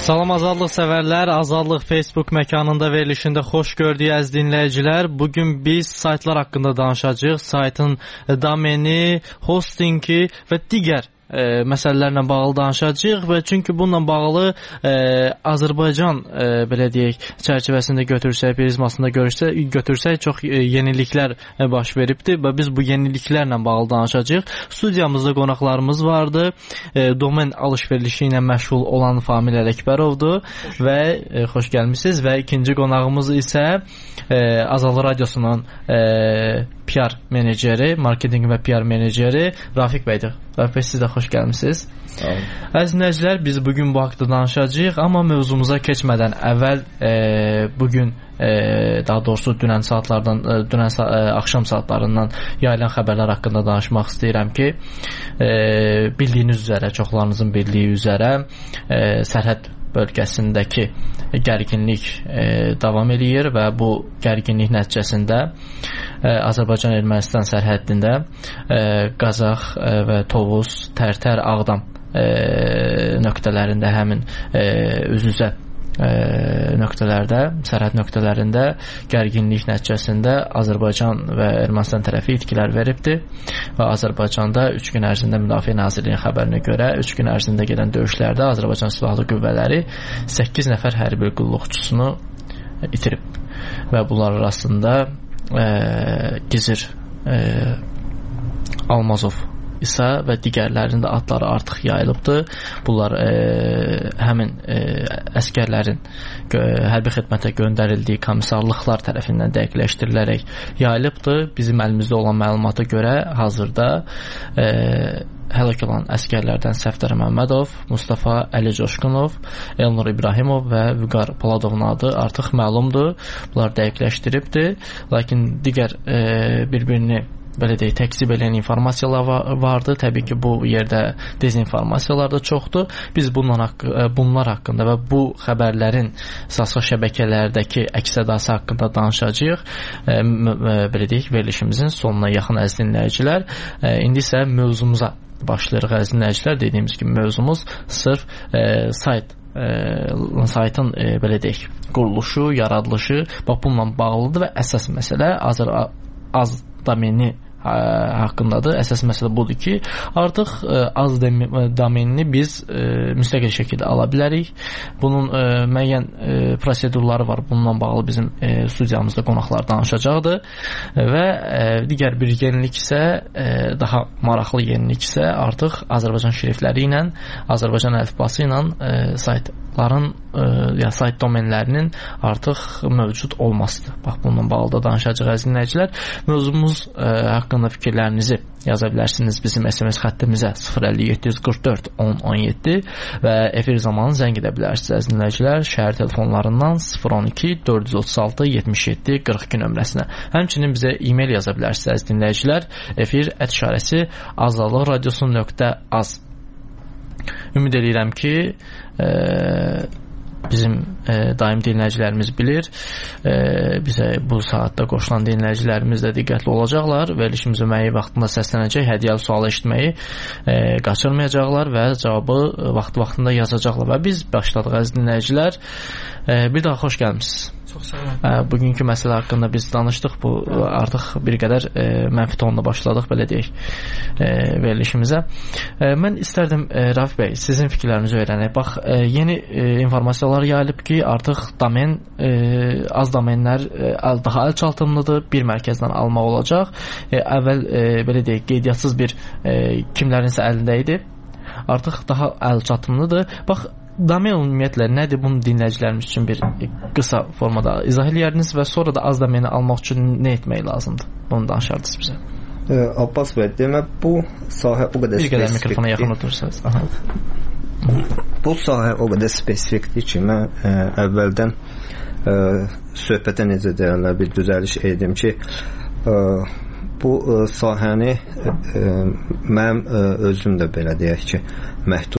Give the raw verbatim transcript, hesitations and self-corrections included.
Salam Azadlıq sevərlər, Azadlıq Facebook məkanında verilişində xoş gördük əziz dinləyicilər. Bugün biz saytlar haqqında danışacağıq. Saytın domeni, hostingi və digər E, məsələlərlə bağlı danışacağıq və çünki bununla bağlı e, Azərbaycan e, belə deyək çərçivəsində götürsək, prizmasında götürsək, götürsək çox e, yeniliklər e, baş veribdir və biz bu yeniliklərlə bağlı danışacağıq. Studiyamızda qonaqlarımız vardı. E, domen alış-verişi ilə məşğul olan Famil Ələkbərovdur və e, xoş gəlmisiniz və ikinci qonağımız isə e, Azadlıq Radiosunun e, P R meneceri, marketinq və P R meneceri Rafiq bəydir. Rafiq bəy, siz də xoş gəlmisiniz. Əziz dinləyicilər, biz bugün bu haqda danışacağıq, amma mövzumuza keçmədən əvvəl e, bugün e, daha doğrusu dünən saatlardan, e, dünən sa e, axşam saatlarından yayılan xəbərlər haqqında danışmaq istəyirəm ki, e, bildiyiniz üzərə, çoxlarınızın bildiyi üzərə e, sərhəd bölgəsindəki gərginlik e, davam eləyir və bu gərginlik nəticəsində e, Azərbaycan-Ermənistan sərhəddində e, Qazax e, və Tovuz, Tərtər, Ağdam e, nöqtələrində həmin e, üz-üzə e, nöqtələrdə, sərhəd nöqtələrində gərginlik nəticəsində Azərbaycan və Ermənistan tərəfi itkilər veribdir və Azərbaycanda üç gün ərzində Müdafiə Nazirliyinin xəbərinə görə üç gün ərzində gedən döyüşlərdə Azərbaycan Silahlı Qüvvələri səkkiz nəfər hərbi qulluqçusunu itirib və bunlar arasında e, Gizir e, Almazov isə və digərlərinin də adları artıq yayılıbdır. Bunlar e, həmin e, əskərlərin gö hərbi xidmətə göndərildiyi komissarlıqlar tərəfindən dəqiqləşdirilərək yayılıbdır. Bizim əlimizdə olan məlumata görə hazırda e, həlak olan əskərlərdən Səfdər Məmmədov, Mustafa Əli Coşqunov, Elnur İbrahimov və Vüqar Poladovun adı artıq məlumdur. Bunlar dəqiqləşdiribdir. Lakin digər e, bir-birini belə deyək, təkzib eləyən informasiyalar vardı. Təbii ki, bu yerdə dezinformasiyalar da çoxdur. Biz bunlar, haqq bunlar haqqında və bu xəbərlərin sosial şəbəkələrdəki əks-sədası haqqında danışacağıq. E, belə deyək, verilişimizin sonuna yaxın əziz dinləyicilər. E, indi isə mövzumuza başlayırıq əziz dinləyicilər. Dediyimiz kimi mövzumuz sırf e, sayt E, saytın e, belə deyək, quruluşu, yaradılışı bax bununla bağlıdır və əsas məsələ Azər az domeni haqqındadır. Əsas məsələ budur ki, artıq e, az domenini biz e, müstəqil şəkildə ala bilərik. Bunun e, müəyyən e, prosedurları var. Bununla bağlı bizim e, studiyamızda qonaqlar danışacaqdır. E, və e, digər bir yenilik isə, e, daha maraqlı yenilik isə artıq Azərbaycan şrifləri ilə, Azərbaycan əlifbası ilə e, saytların, e, ya sayt domenlərinin artıq mövcud olmasıdır. Bax, bununla bağlı da danışacaq əziz dinləyicilər. Mövzumuz e, haqqında fikirlərinizi yaza bilərsiniz bizim S M S xəttimizə sıfır əlli yeddi yüz qırx dörd on on yeddi və efir zamanı zəng edə bilərsiniz əziz dinləyicilər şəhər telefonlarından sıfır on iki dörd yüz otuz altı yetmiş yeddi qırx iki nömrəsinə. Həmçinin bizə e-mail yaza bilərsiniz əziz dinləyicilər efir ət işarəsi azadlıq radiosu nöqtə az. Ümid edirəm ki e, bizim e, daim dinləyicilərimiz bilir. E, bizə bu saatda qoşulan dinləyicilərimiz də diqqətli olacaqlar. Verilişimizə müəyyən vaxtında səslənəcək, hədiyyəli sualı eşitməyi e, qaçırmayacaqlar və cavabı vaxt-vaxtında yazacaqlar. Və biz başladıq əziz dinləyicilər. E, bir daha xoş gəlmisiniz. Çox sağ olun. Bugünkü məsələ haqqında biz danışdıq. Bu artıq bir qədər e, mənfi tonla başladıq, belə deyək, e, verilişimizə. E, mən istərdim e, Rafiq bəy, sizin fikirlərinizi öyrənək. Bax, e, yeni e, informasiyalar yayılıb ki, artıq domen, e, az domenlər e, daha əlçatımlıdır, bir mərkəzdən almaq olacaq. E, əvvəl e, belə deyək, qeydiyyatssız bir e, kimlərinsə əlində idi. Artıq daha əlçatımlıdır. Bax, domen ümumiyyətlə nədir? Bunu dinləyicilərimiz üçün bir qısa formada izah edərdiniz və sonra da az domeni almaq üçün nə etmək lazımdır? Bunu danışardınız bizə. E, Abbas bəy, demək bu sahə o qədər spesifik. Bir qədər mikrofona yaxın oturursanız. Bu sahə o qədər spesifikdir ki, mən ə, əvvəldən ə, söhbətə necə deyirlər, bir düzəliş edim ki, ə, bu ə, sahəni ə, mənim ə, özüm də belə deyək ki, məhdud